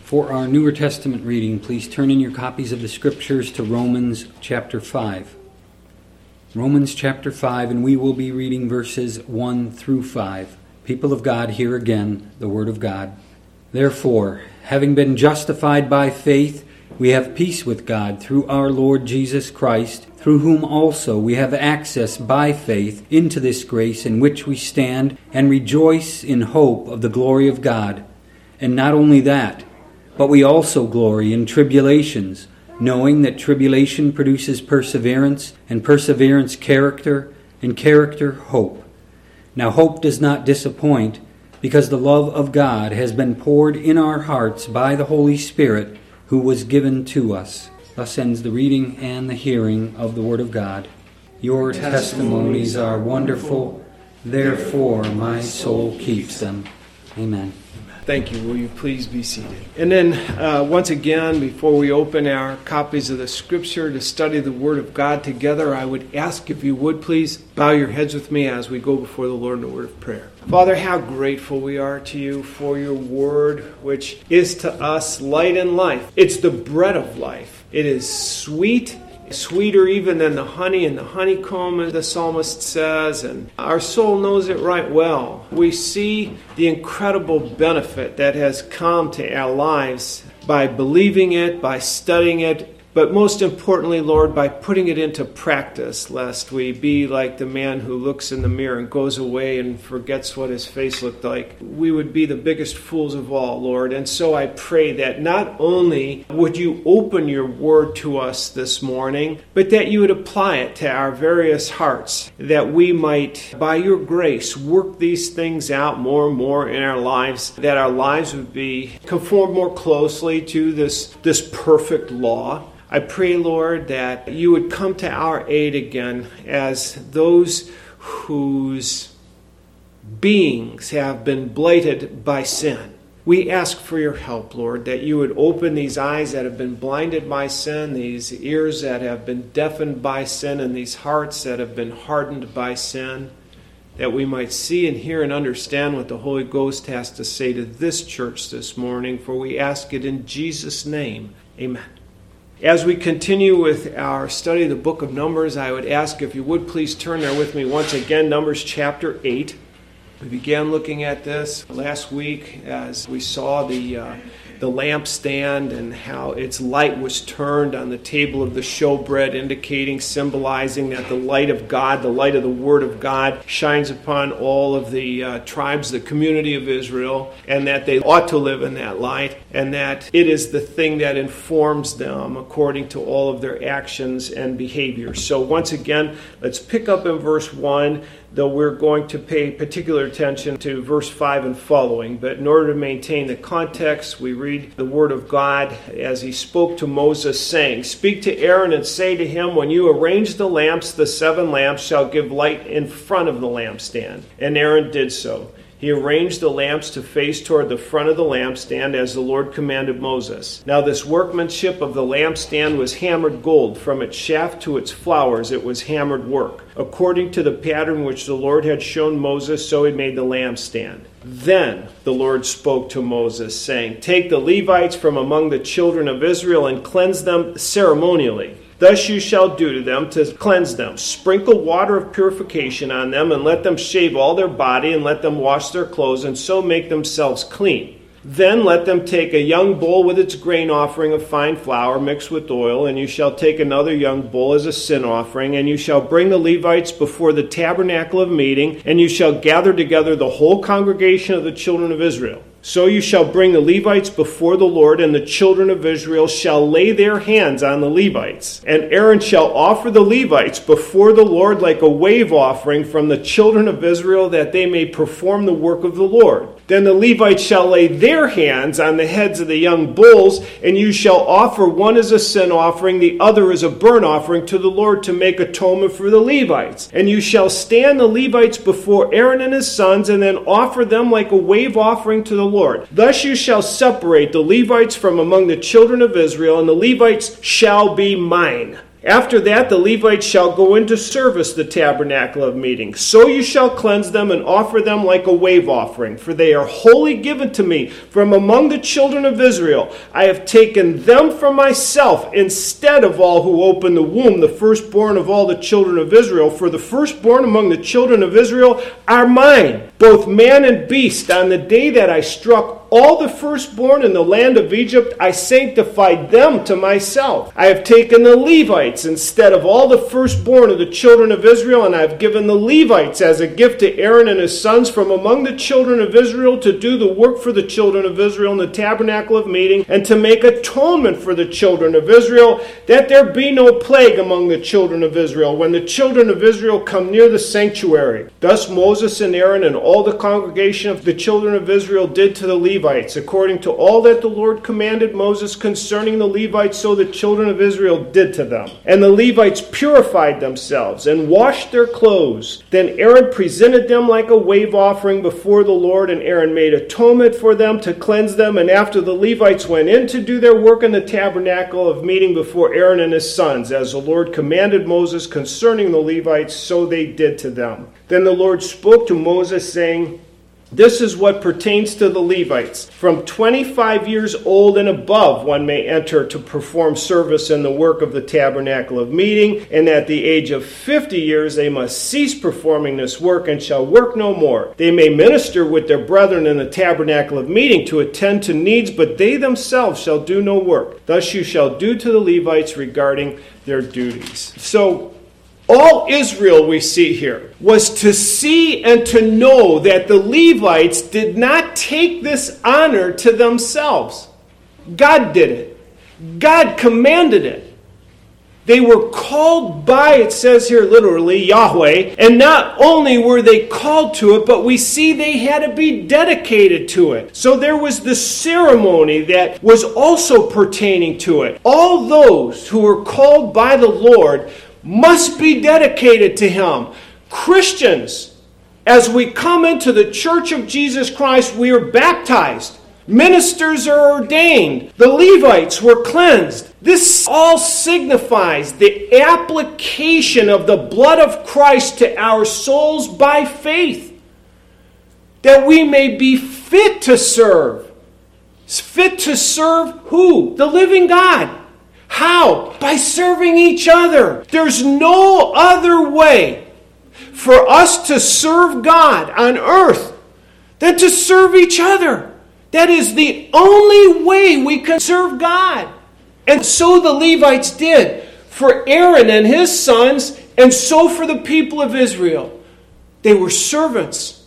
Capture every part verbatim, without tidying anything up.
For our Newer Testament reading, please turn in your copies of the Scriptures to Romans chapter five. Romans chapter five, and we will be reading verses one through five. People of God, hear again the Word of God. Therefore, having been justified by faith, we have peace with God through our Lord Jesus Christ, through whom also we have access by faith into this grace in which we stand and rejoice in hope of the glory of God. And not only that, but we also glory in tribulations, knowing that tribulation produces perseverance, and perseverance character, and character hope. Now hope does not disappoint, because the love of God has been poured in our hearts by the Holy Spirit who was given to us. Thus ends the reading and the hearing of the Word of God. Your testimonies are wonderful, therefore my soul keeps them. Amen. Thank you. Will you please be seated? And then, uh, once again, before we open our copies of the Scripture to study the Word of God together, I would ask if you would please bow your heads with me as we go before the Lord in a word of prayer. Father, how grateful we are to you for your Word, which is to us light and life. It's the bread of life. It is sweet, sweeter even than the honey and the honeycomb, as the psalmist says, and our soul knows it right well. We see the incredible benefit that has come to our lives by believing it, by studying it, but most importantly, Lord, by putting it into practice, lest we be like the man who looks in the mirror and goes away and forgets what his face looked like. We would be the biggest fools of all, Lord. And so I pray that not only would you open your word to us this morning, but that you would apply it to our various hearts, that we might, by your grace, work these things out more and more in our lives, that our lives would be conformed more closely to this, this perfect law. I pray, Lord, that you would come to our aid again as those whose beings have been blighted by sin. We ask for your help, Lord, that you would open these eyes that have been blinded by sin, these ears that have been deafened by sin, and these hearts that have been hardened by sin, that we might see and hear and understand what the Holy Ghost has to say to this church this morning, for we ask it in Jesus' name. Amen. As we continue with our study of the book of Numbers, I would ask if you would please turn there with me once again, Numbers chapter eight. We began looking at this last week as we saw the uh, the lampstand and how its light was turned on the table of the showbread, indicating, symbolizing that the light of God, the light of the Word of God, shines upon all of the uh, tribes, the community of Israel, and that they ought to live in that light, and that it is the thing that informs them according to all of their actions and behaviors. So once again, let's pick up in verse one, though we're going to pay particular attention to verse five and following. But in order to maintain the context, we read the word of God as he spoke to Moses, saying, "Speak to Aaron and say to him, when you arrange the lamps, the seven lamps shall give light in front of the lampstand." And Aaron did so. He arranged the lamps to face toward the front of the lampstand as the Lord commanded Moses. Now this workmanship of the lampstand was hammered gold. From its shaft to its flowers it was hammered work. According to the pattern which the Lord had shown Moses, so he made the lampstand. Then the Lord spoke to Moses, saying, "Take the Levites from among the children of Israel and cleanse them ceremonially. Thus you shall do to them to cleanse them. Sprinkle water of purification on them, and let them shave all their body, and let them wash their clothes, and so make themselves clean. Then let them take a young bull with its grain offering of fine flour mixed with oil, and you shall take another young bull as a sin offering, and you shall bring the Levites before the tabernacle of meeting, and you shall gather together the whole congregation of the children of Israel. So you shall bring the Levites before the Lord, and the children of Israel shall lay their hands on the Levites. And Aaron shall offer the Levites before the Lord like a wave offering from the children of Israel, that they may perform the work of the Lord. Then the Levites shall lay their hands on the heads of the young bulls, and you shall offer one as a sin offering, the other as a burnt offering to the Lord, to make atonement for the Levites. And you shall stand the Levites before Aaron and his sons, and then offer them like a wave offering to the Lord. Thus you shall separate the Levites from among the children of Israel, and the Levites shall be mine. After that, the Levites shall go into service the tabernacle of meeting. So you shall cleanse them and offer them like a wave offering, for they are wholly given to me from among the children of Israel. I have taken them for myself instead of all who open the womb, the firstborn of all the children of Israel. For the firstborn among the children of Israel are mine, both man and beast. On the day that I struck all the firstborn in the land of Egypt, I sanctified them to myself. I have taken the Levites instead of all the firstborn of the children of Israel, and I have given the Levites as a gift to Aaron and his sons from among the children of Israel to do the work for the children of Israel in the tabernacle of meeting, and to make atonement for the children of Israel, that there be no plague among the children of Israel when the children of Israel come near the sanctuary. Thus Moses and Aaron and all the congregation of the children of Israel did to the Levites, Levites, according to all that the Lord commanded Moses concerning the Levites, so the children of Israel did to them. And the Levites purified themselves and washed their clothes. Then Aaron presented them like a wave offering before the Lord, and Aaron made atonement for them to cleanse them. And after the Levites went in to do their work in the tabernacle of meeting before Aaron and his sons, as the Lord commanded Moses concerning the Levites, so they did to them. Then the Lord spoke to Moses, saying, This is what pertains to the Levites. From twenty-five years old and above one may enter to perform service in the work of the tabernacle of meeting, and at the age of fifty years they must cease performing this work and shall work no more. They may minister with their brethren in the tabernacle of meeting to attend to needs, but they themselves shall do no work. Thus you shall do to the Levites regarding their duties. So, all Israel we see here was to see and to know that the Levites did not take this honor to themselves. God did it. God commanded it. They were called by, it says here literally, Yahweh, and not only were they called to it, but we see they had to be dedicated to it. So there was the ceremony that was also pertaining to it. All those who were called by the Lord must be dedicated to Him. Christians, as we come into the Church of Jesus Christ, we are baptized. Ministers are ordained. The Levites were cleansed. This all signifies the application of the blood of Christ to our souls by faith, that we may be fit to serve. Fit to serve who? The living God. How? By serving each other. There's no other way for us to serve God on earth than to serve each other. That is the only way we can serve God. And so the Levites did for Aaron and his sons, and so for the people of Israel. They were servants.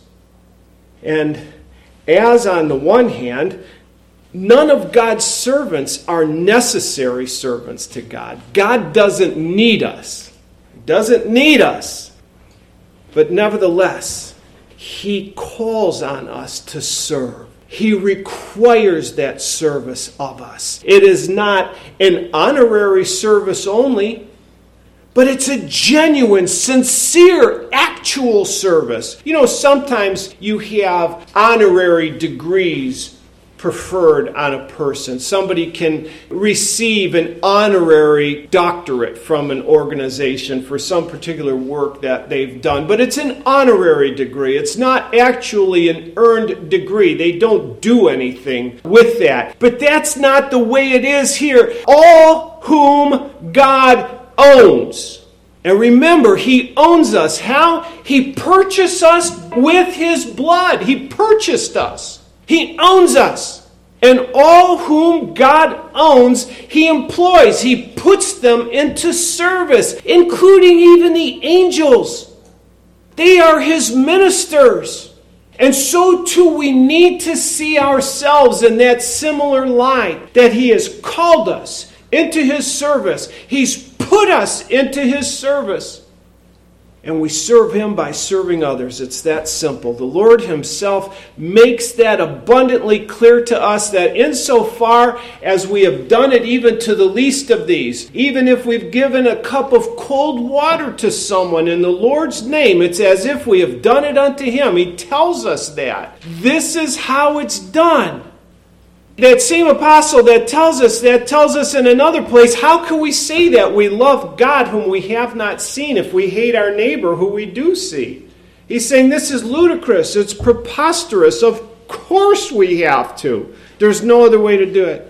And as on the one hand, none of God's servants are necessary servants to God. God doesn't need us. He doesn't need us. But nevertheless, He calls on us to serve. He requires that service of us. It is not an honorary service only, but it's a genuine, sincere, actual service. You know, sometimes you have honorary degrees preferred on a person. Somebody can receive an honorary doctorate from an organization for some particular work that they've done, but it's an honorary degree. It's not actually an earned degree. They don't do anything with that. But that's not the way it is here. All whom God owns. And remember, He owns us. How? He purchased us with His blood. He purchased us. He owns us. And all whom God owns, He employs. He puts them into service, including even the angels. They are His ministers. And so too we need to see ourselves in that similar light, that He has called us into His service. He's put us into His service. And we serve Him by serving others. It's that simple. The Lord Himself makes that abundantly clear to us, that insofar as we have done it even to the least of these, even if we've given a cup of cold water to someone in the Lord's name, it's as if we have done it unto Him. He tells us that. This is how it's done. That same apostle that tells us that tells us in another place, how can we say that we love God whom we have not seen if we hate our neighbor who we do see? He's saying this is ludicrous. It's preposterous. Of course we have to. There's no other way to do it.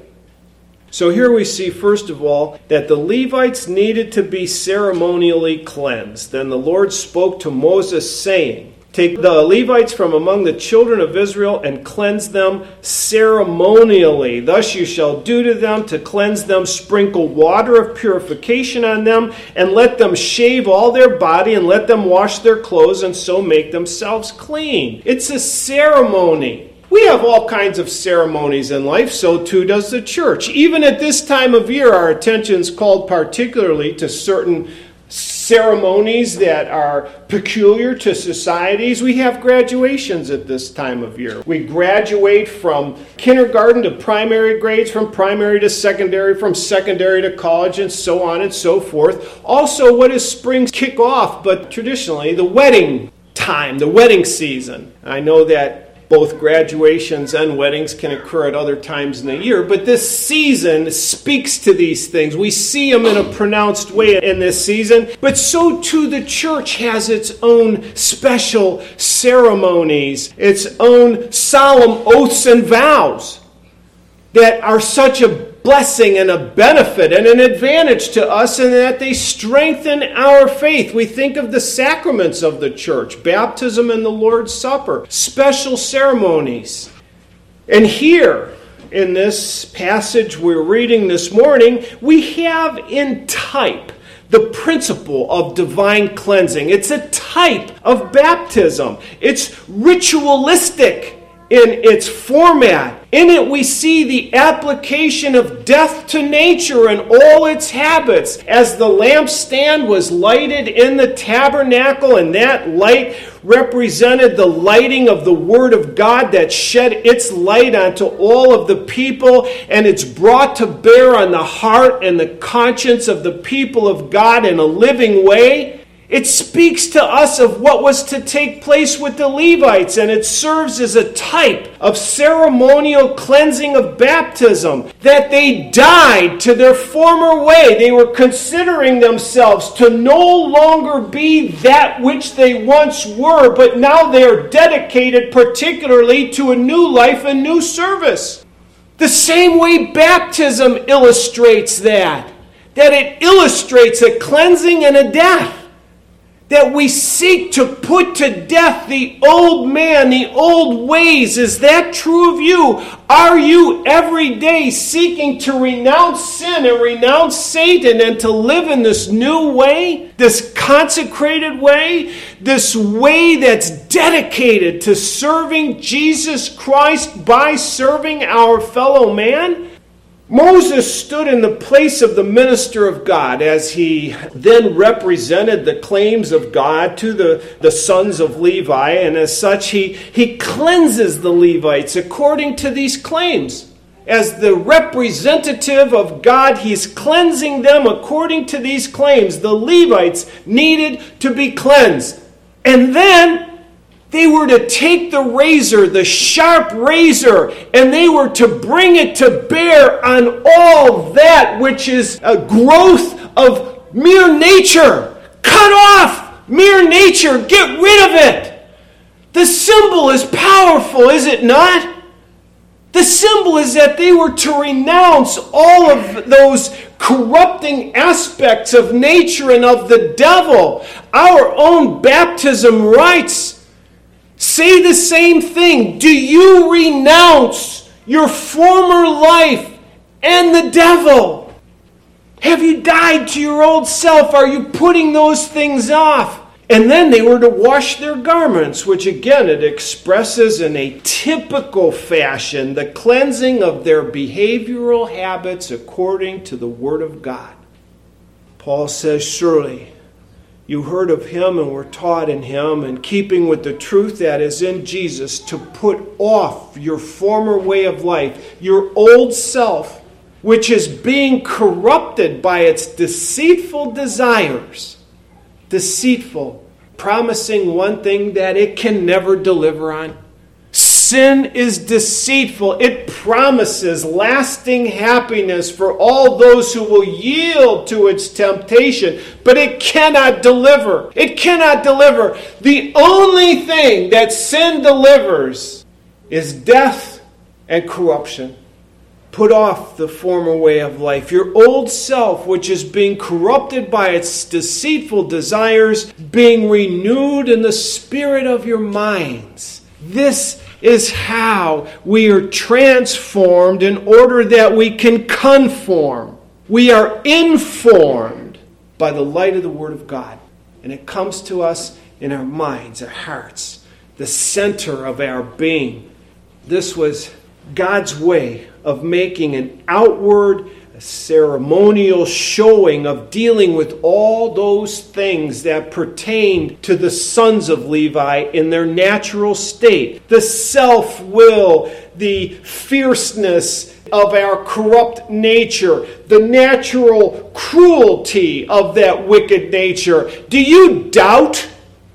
So here we see, first of all, that the Levites needed to be ceremonially cleansed. Then the Lord spoke to Moses, saying, take the Levites from among the children of Israel and cleanse them ceremonially. Thus you shall do to them to cleanse them. Sprinkle water of purification on them, and let them shave all their body, and let them wash their clothes, and so make themselves clean. It's a ceremony. We have all kinds of ceremonies in life, so too does the church. Even at this time of year, our attention is called particularly to certain ceremonies that are peculiar to societies. We have graduations at this time of year. We graduate from kindergarten to primary grades, from primary to secondary, from secondary to college, and so on and so forth. Also, what does spring kick off? But traditionally, the wedding time, the wedding season. I know that both graduations and weddings can occur at other times in the year, but this season speaks to these things. We see them in a pronounced way in this season, but so too the church has its own special ceremonies, its own solemn oaths and vows that are such a blessing and a benefit and an advantage to us, and that they strengthen our faith. We think of the sacraments of the church, baptism and the Lord's Supper, special ceremonies. And here, in this passage we're reading this morning, we have in type the principle of divine cleansing. It's a type of baptism. It's ritualistic in its format. In it we see the application of death to nature and all its habits. As the lampstand was lighted in the tabernacle, and that light represented the lighting of the Word of God that shed its light onto all of the people, and it's brought to bear on the heart and the conscience of the people of God in a living way. It speaks to us of what was to take place with the Levites, and it serves as a type of ceremonial cleansing of baptism, that they died to their former way. They were considering themselves to no longer be that which they once were, but now they are dedicated particularly to a new life and new service. The same way baptism illustrates that, that it illustrates a cleansing and a death. That we seek to put to death the old man, the old ways. Is that true of you? Are you every day seeking to renounce sin and renounce Satan and to live in this new way, this consecrated way, this way that's dedicated to serving Jesus Christ by serving our fellow man? Moses stood in the place of the minister of God as he then represented the claims of God to the, the sons of Levi, and as such he, he cleanses the Levites according to these claims. As the representative of God, he's cleansing them according to these claims. The Levites needed to be cleansed. And then they were to take the razor, the sharp razor, and they were to bring it to bear on all that which is a growth of mere nature. Cut off mere nature. Get rid of it. The symbol is powerful, is it not? The symbol is that they were to renounce all of those corrupting aspects of nature and of the devil. Our own baptism rites say the same thing. Do you renounce your former life and the devil? Have you died to your old self? Are you putting those things off? And then they were to wash their garments, which again it expresses in a typical fashion the cleansing of their behavioral habits according to the Word of God. Paul says, surely you heard of him and were taught in him, in keeping with the truth that is in Jesus, to put off your former way of life, your old self, which is being corrupted by its deceitful desires. Deceitful, promising one thing that it can never deliver on. Sin is deceitful. It promises lasting happiness for all those who will yield to its temptation, but it cannot deliver. It cannot deliver. The only thing that sin delivers is death and corruption. Put off the former way of life. Your old self, which is being corrupted by its deceitful desires, being renewed in the spirit of your minds. This is how we are transformed in order that we can conform. We are informed by the light of the Word of God. And it comes to us in our minds, our hearts, the center of our being. This was God's way of making an outward, a ceremonial showing of dealing with all those things that pertained to the sons of Levi in their natural state. The self-will, the fierceness of our corrupt nature, the natural cruelty of that wicked nature. Do you doubt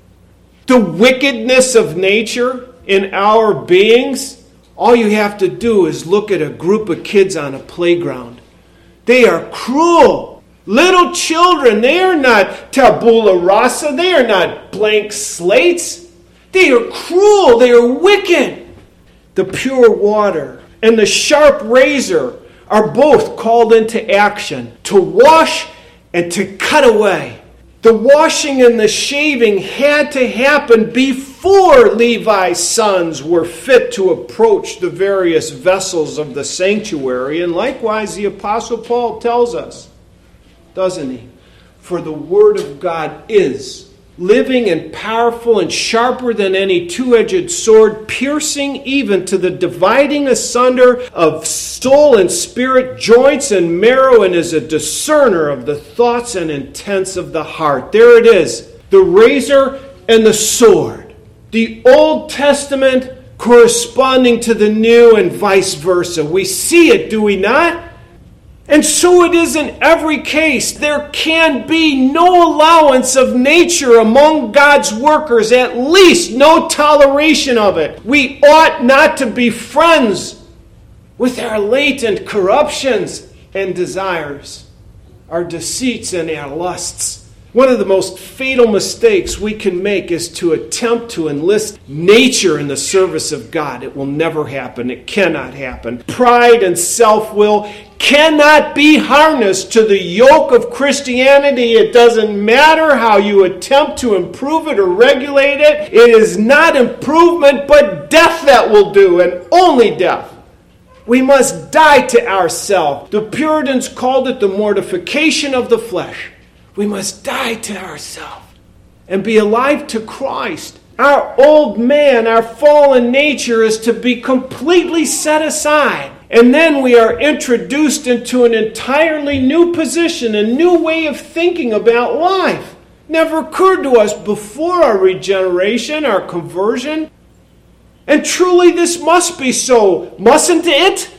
the wickedness of nature in our beings? All you have to do is look at a group of kids on a playground. They are cruel. Little children, they are not tabula rasa. They are not blank slates. They are cruel. They are wicked. The pure water and the sharp razor are both called into action to wash and to cut away. The washing and the shaving had to happen before Levi's sons were fit to approach the various vessels of the sanctuary. And likewise, the Apostle Paul tells us, doesn't he? For the Word of God is living and powerful and sharper than any two-edged sword, piercing even to the dividing asunder of soul and spirit, joints and marrow, and is a discerner of the thoughts and intents of the heart. There it is, the razor and the sword. The Old Testament corresponding to the New and vice versa. We see it, do we not? And so it is in every case. There can be no allowance of nature among God's workers, at least no toleration of it. We ought not to be friends with our latent corruptions and desires, our deceits and our lusts. One of the most fatal mistakes we can make is to attempt to enlist nature in the service of God. It will never happen. It cannot happen. Pride and self-will cannot be harnessed to the yoke of Christianity. It doesn't matter how you attempt to improve it or regulate it. It is not improvement, but death that will do, and only death. We must die to ourselves. The Puritans called it the mortification of the flesh. We must die to ourselves and be alive to Christ. Our old man, our fallen nature is to be completely set aside. And then we are introduced into an entirely new position, a new way of thinking about life. Never occurred to us before our regeneration, our conversion. And truly this must be so, mustn't it?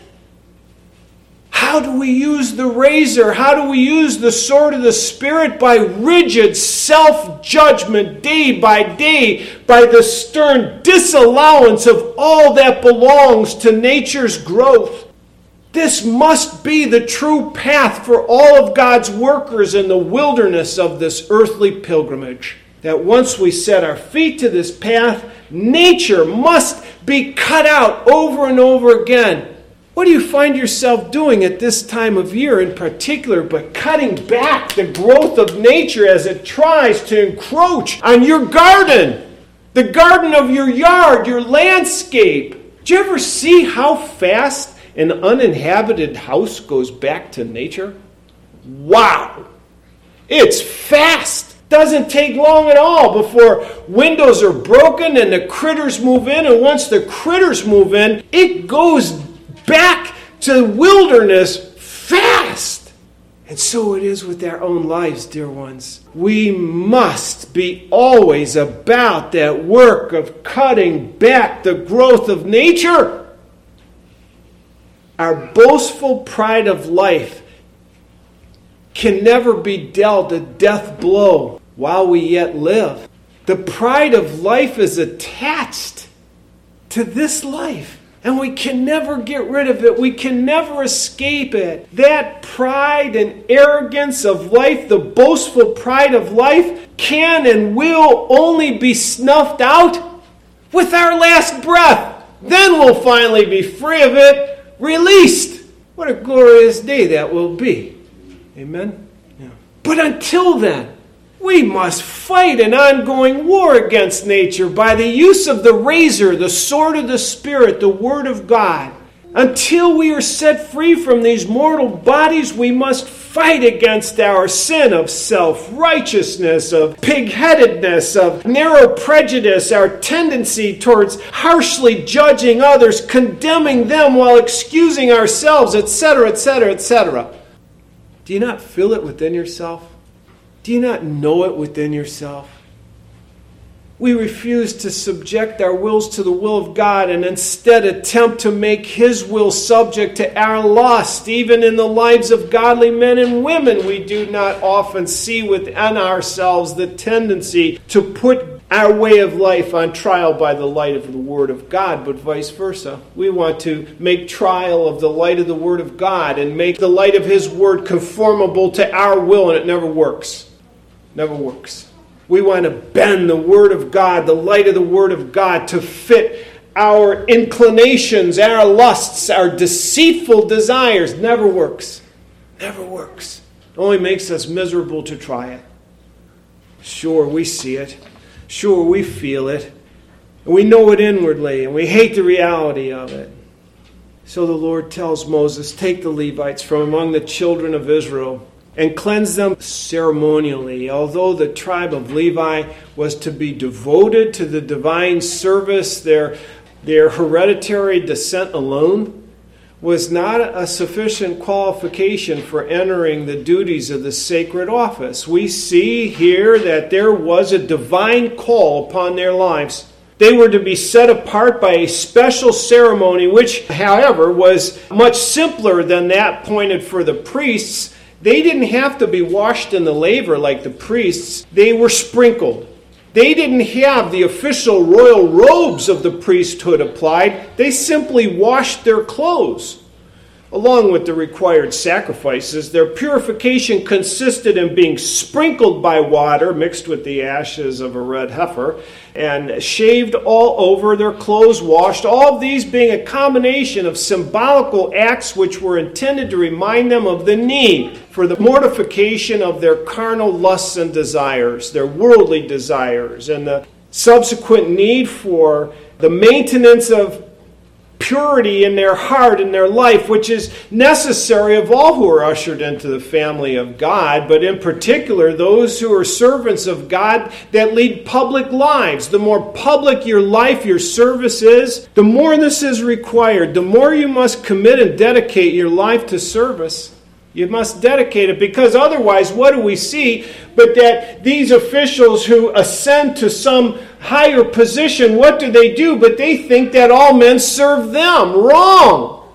How do we use the razor? How do we use the sword of the Spirit? By rigid self-judgment day by day, by the stern disallowance of all that belongs to nature's growth. This must be the true path for all of God's workers in the wilderness of this earthly pilgrimage. That once we set our feet to this path, nature must be cut out over and over again. What do you find yourself doing at this time of year in particular but cutting back the growth of nature as it tries to encroach on your garden, the garden of your yard, your landscape? Do you ever see how fast an uninhabited house goes back to nature? Wow! It's fast! Doesn't take long at all before windows are broken and the critters move in, and once the critters move in, it goes back to wilderness fast. And so it is with our own lives, dear ones. We must be always about that work of cutting back the growth of nature. Our boastful pride of life can never be dealt a death blow while we yet live. The pride of life is attached to this life. And we can never get rid of it. We can never escape it. That pride and arrogance of life, the boastful pride of life, can and will only be snuffed out with our last breath. Then we'll finally be free of it, released. What a glorious day that will be. Amen? Yeah. But until then, we must fight an ongoing war against nature by the use of the razor, the sword of the Spirit, the Word of God. Until we are set free from these mortal bodies, we must fight against our sin of self-righteousness, of pig-headedness, of narrow prejudice, our tendency towards harshly judging others, condemning them while excusing ourselves, et cetera, et cetera, et cetera. Do you not feel it within yourself? Do you not know it within yourself? We refuse to subject our wills to the will of God and instead attempt to make His will subject to our lust. Even in the lives of godly men and women, we do not often see within ourselves the tendency to put our way of life on trial by the light of the Word of God, but vice versa. We want to make trial of the light of the Word of God and make the light of His Word conformable to our will, and it never works. Never works. We want to bend the Word of God, the light of the Word of God, to fit our inclinations, our lusts, our deceitful desires. Never works. Never works. It only makes us miserable to try it. Sure, we see it. Sure, we feel it. And we know it inwardly, and we hate the reality of it. So the Lord tells Moses, take the Levites from among the children of Israel and cleanse them ceremonially. Although the tribe of Levi was to be devoted to the divine service, their, their hereditary descent alone was not a sufficient qualification for entering the duties of the sacred office. We see here that there was a divine call upon their lives. They were to be set apart by a special ceremony, which, however, was much simpler than that appointed for the priests. They didn't have to be washed in the laver like the priests. They were sprinkled. They didn't have the official royal robes of the priesthood applied. They simply washed their clothes. Along with the required sacrifices, their purification consisted in being sprinkled by water mixed with the ashes of a red heifer and shaved all over, their clothes washed, all of these being a combination of symbolical acts which were intended to remind them of the need for the mortification of their carnal lusts and desires, their worldly desires, and the subsequent need for the maintenance of purity in their heart and their life, which is necessary of all who are ushered into the family of God, but in particular those who are servants of God that lead public lives. The more public your life, your service is, the more this is required. The more you must commit and dedicate your life to service. You must dedicate it, because otherwise what do we see but that these officials who ascend to some higher position, what do they do? But they think that all men serve them. Wrong.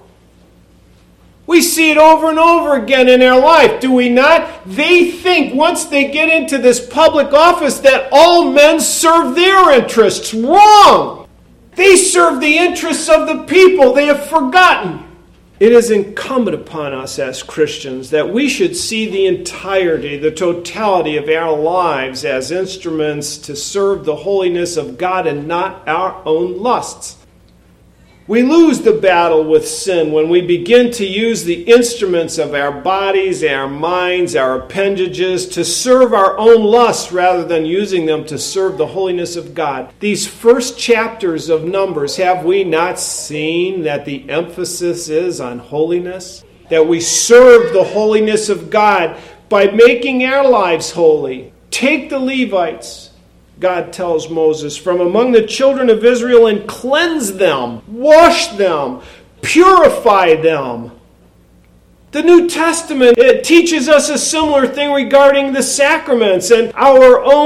We see it over and over again in our life, do we not? They think once they get into this public office that all men serve their interests. Wrong. They serve the interests of the people. They have forgotten. It is incumbent upon us as Christians that we should see the entirety, the totality of our lives as instruments to serve the holiness of God and not our own lusts. We lose the battle with sin when we begin to use the instruments of our bodies, our minds, our appendages to serve our own lusts rather than using them to serve the holiness of God. These first chapters of Numbers, have we not seen that the emphasis is on holiness? That we serve the holiness of God by making our lives holy. Take the Levites, God tells Moses, from among the children of Israel and cleanse them, wash them, purify them. The New Testament, it teaches us a similar thing regarding the sacraments and our own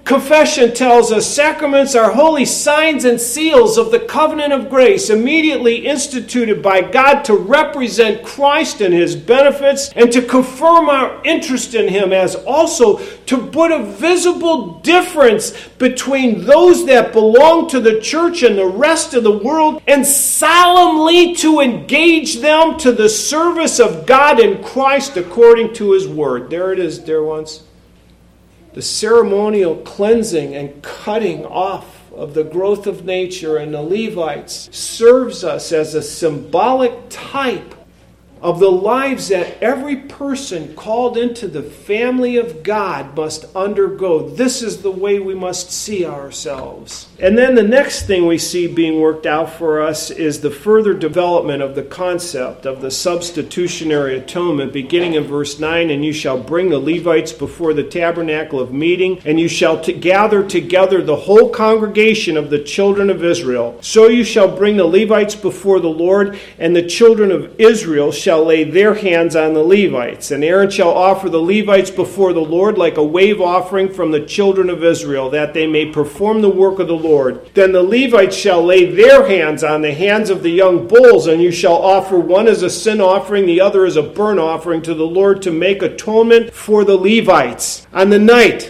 Confession tells us sacraments are holy signs and seals of the covenant of grace immediately instituted by God to represent Christ and his benefits and to confirm our interest in him, as also to put a visible difference between those that belong to the church and the rest of the world, and solemnly to engage them to the service of God in Christ according to his word. There it is, dear ones. The ceremonial cleansing and cutting off of the growth of nature and the Levites serves us as a symbolic type of the lives that every person called into the family of God must undergo. This is the way we must see ourselves. And then the next thing we see being worked out for us is the further development of the concept of the substitutionary atonement, beginning in verse nine, and you shall bring the Levites before the tabernacle of meeting, and you shall to gather together the whole congregation of the children of Israel. So you shall bring the Levites before the Lord, and the children of Israel shall lay their hands on the Levites. And Aaron shall offer the Levites before the Lord like a wave offering from the children of Israel, that they may perform the work of the Lord. Then the Levites shall lay their hands on the hands of the young bulls, and you shall offer one as a sin offering, the other as a burnt offering to the Lord, to make atonement for the Levites. On the night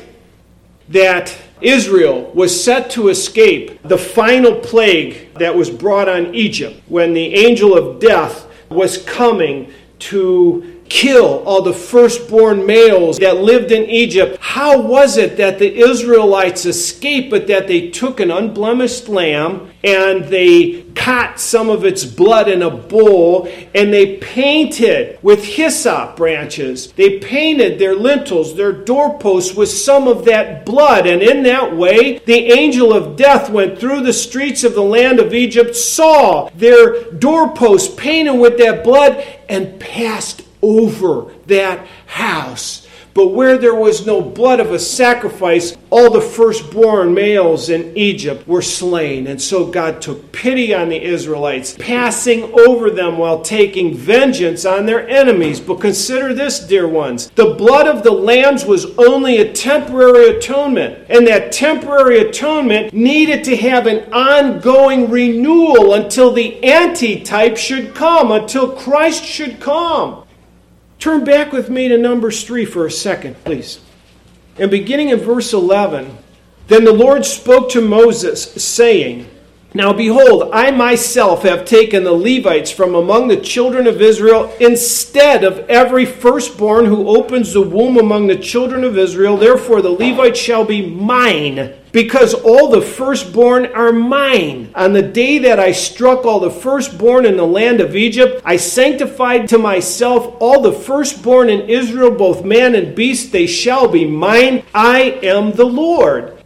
that Israel was set to escape the final plague that was brought on Egypt, when the angel of death was coming to kill all the firstborn males that lived in Egypt, how was it that the Israelites escaped, but that they took an unblemished lamb and they caught some of its blood in a bowl and they painted with hyssop branches, they painted their lintels, their doorposts with some of that blood, and in that way the angel of death went through the streets of the land of Egypt, saw their doorposts painted with that blood, and passed over that house. But where there was no blood of a sacrifice, all the firstborn males in Egypt were slain. And so God took pity on the Israelites, passing over them while taking vengeance on their enemies. But consider this, dear ones. The blood of the lambs was only a temporary atonement. And that temporary atonement needed to have an ongoing renewal until the antitype should come, until Christ should come. Turn back with me to Numbers three for a second, please. And beginning in verse eleven, then the Lord spoke to Moses, saying, Now behold, I myself have taken the Levites from among the children of Israel instead of every firstborn who opens the womb among the children of Israel. Therefore the Levites shall be mine, because all the firstborn are mine. On the day that I struck all the firstborn in the land of Egypt, I sanctified to myself all the firstborn in Israel, both man and beast. They shall be mine. I am the Lord.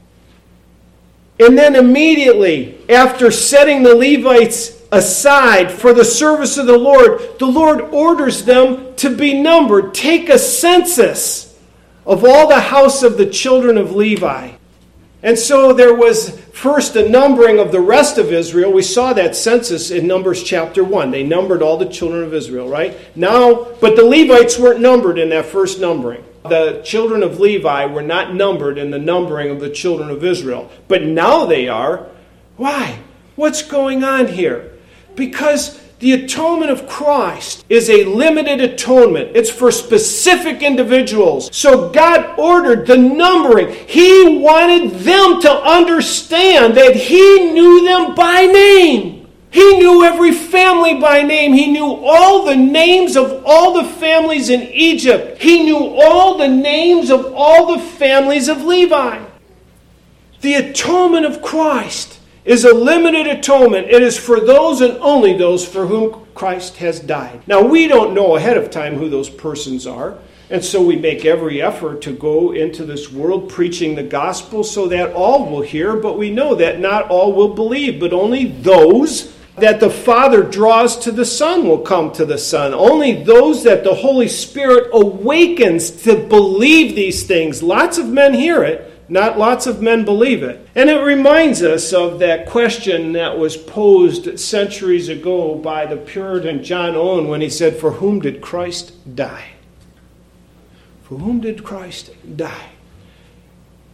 And then immediately, after setting the Levites aside for the service of the Lord, the Lord orders them to be numbered. Take a census of all the house of the children of Levi. And so there was first a numbering of the rest of Israel. We saw that census in Numbers chapter one. They numbered all the children of Israel, right? Now, but the Levites weren't numbered in that first numbering. The children of Levi were not numbered in the numbering of the children of Israel. But now they are. Why? What's going on here? Because the atonement of Christ is a limited atonement. It's for specific individuals. So God ordered the numbering. He wanted them to understand that He knew them by name. He knew every family by name. He knew all the names of all the families in Egypt. He knew all the names of all the families of Levi. The atonement of Christ is a limited atonement. It is for those and only those for whom Christ has died. Now, we don't know ahead of time who those persons are, and so we make every effort to go into this world preaching the gospel so that all will hear, but we know that not all will believe, but only those that the Father draws to the Son will come to the Son. Only those that the Holy Spirit awakens to believe these things. Lots of men hear it. Not lots of men believe it. And it reminds us of that question that was posed centuries ago by the Puritan John Owen when he said, For whom did Christ die? For whom did Christ die?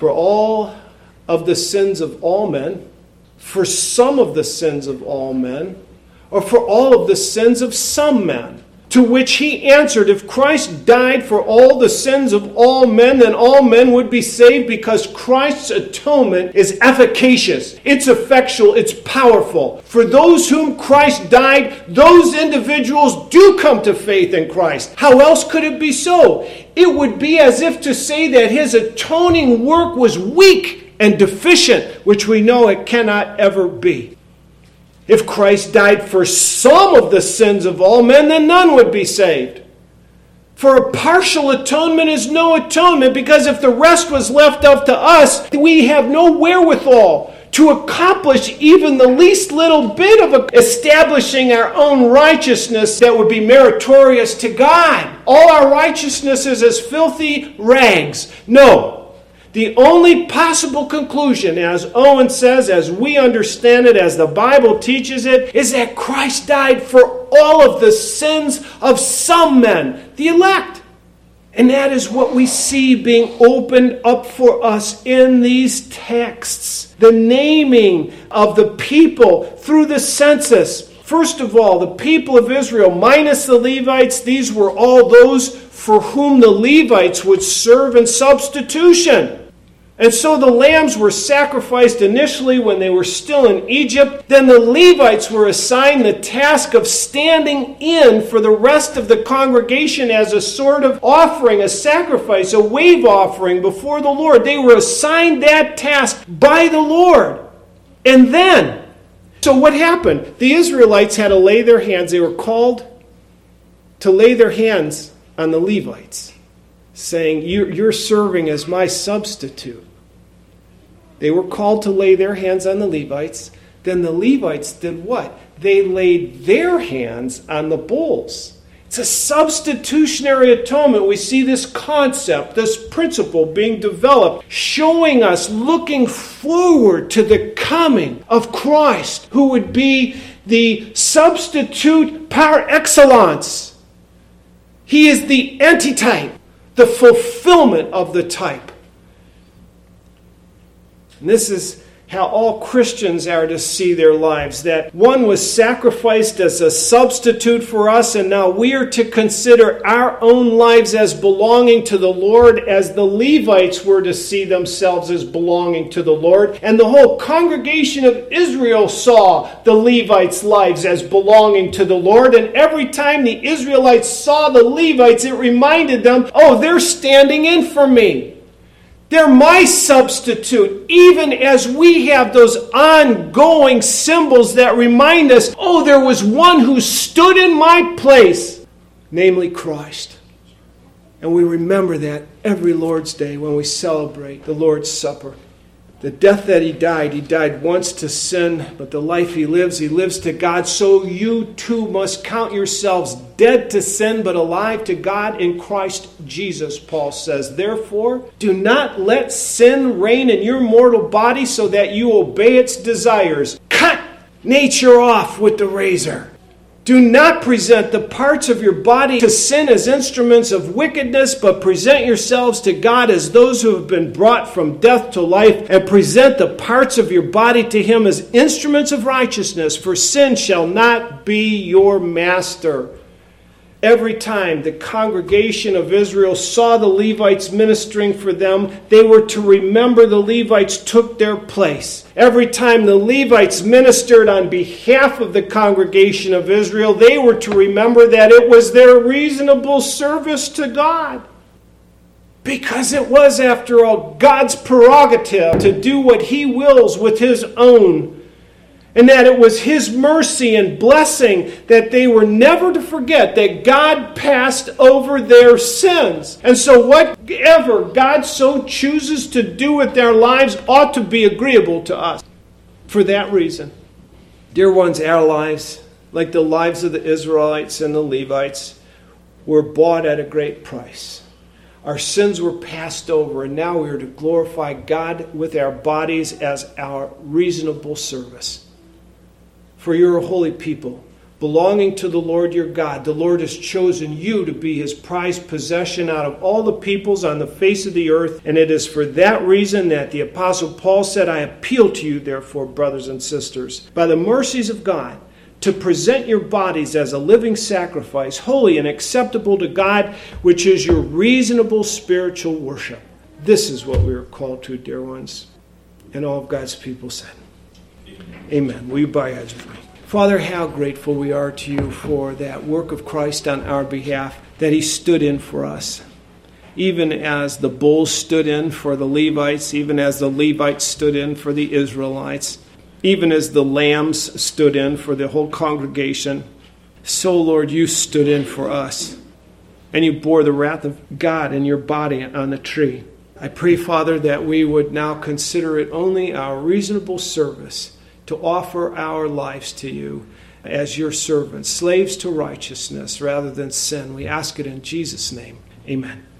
for all of the sins of all men, for some of the sins of all men, or for all of the sins of some men? To which he answered, if Christ died for all the sins of all men, then all men would be saved, because Christ's atonement is efficacious, it's effectual, it's powerful. For those whom Christ died, those individuals do come to faith in Christ. How else could it be so? It would be as if to say that his atoning work was weak and deficient, which we know it cannot ever be. If Christ died for some of the sins of all men, then none would be saved. For a partial atonement is no atonement, because if the rest was left up to us, we have no wherewithal to accomplish even the least little bit of establishing our own righteousness that would be meritorious to God. All our righteousness is as filthy rags. No. The only possible conclusion, as Owen says, as we understand it, as the Bible teaches it, is that Christ died for all of the sins of some men, the elect. And that is what we see being opened up for us in these texts. The naming of the people through the census. First of all, the people of Israel, minus the Levites, these were all those for whom the Levites would serve in substitution. And so the lambs were sacrificed initially when they were still in Egypt. Then the Levites were assigned the task of standing in for the rest of the congregation as a sort of offering, a sacrifice, a wave offering before the Lord. They were assigned that task by the Lord. And then, so what happened? The Israelites had to lay their hands. They were called to lay their hands on the Levites, saying, you're serving as my substitute. They were called to lay their hands on the Levites. Then the Levites did what? They laid their hands on the bulls. It's a substitutionary atonement. We see this concept, this principle being developed, showing us, looking forward to the coming of Christ, who would be the substitute par excellence. He is the antitype, the fulfillment of the type. And this is how all Christians are to see their lives, that one was sacrificed as a substitute for us, and now we are to consider our own lives as belonging to the Lord, as the Levites were to see themselves as belonging to the Lord. And the whole congregation of Israel saw the Levites' lives as belonging to the Lord. And every time the Israelites saw the Levites, it reminded them, oh, they're standing in for me. They're my substitute, even as we have those ongoing symbols that remind us, oh, there was one who stood in my place, namely Christ. And we remember that every Lord's Day when we celebrate the Lord's Supper. The death that he died, he died once to sin, but the life he lives, he lives to God. So you too must count yourselves dead to sin, but alive to God in Christ Jesus, Paul says. Therefore, do not let sin reign in your mortal body so that you obey its desires. Cut nature off with the razor. Do not present the parts of your body to sin as instruments of wickedness, but present yourselves to God as those who have been brought from death to life, and present the parts of your body to him as instruments of righteousness, for sin shall not be your master. Every time the congregation of Israel saw the Levites ministering for them, they were to remember the Levites took their place. Every time the Levites ministered on behalf of the congregation of Israel, they were to remember that it was their reasonable service to God. Because it was, after all, God's prerogative to do what he wills with his own. And that it was his mercy and blessing that they were never to forget that God passed over their sins. And so whatever God so chooses to do with their lives ought to be agreeable to us. For that reason, dear ones, our lives, like the lives of the Israelites and the Levites, were bought at a great price. Our sins were passed over, and now we are to glorify God with our bodies as our reasonable service. For you're a holy people, belonging to the Lord your God. The Lord has chosen you to be his prized possession out of all the peoples on the face of the earth. And it is for that reason that the Apostle Paul said, I appeal to you, therefore, brothers and sisters, by the mercies of God, to present your bodies as a living sacrifice, holy and acceptable to God, which is your reasonable spiritual worship. This is what we are called to, dear ones. And all of God's people said, Amen. Will you bow your heads with me? Father, how grateful we are to you for that work of Christ on our behalf, that he stood in for us. Even as the bulls stood in for the Levites, even as the Levites stood in for the Israelites, even as the lambs stood in for the whole congregation, so, Lord, you stood in for us. And you bore the wrath of God in your body on the tree. I pray, Father, that we would now consider it only our reasonable service to offer our lives to you as your servants, slaves to righteousness rather than sin. We ask it in Jesus' name. Amen.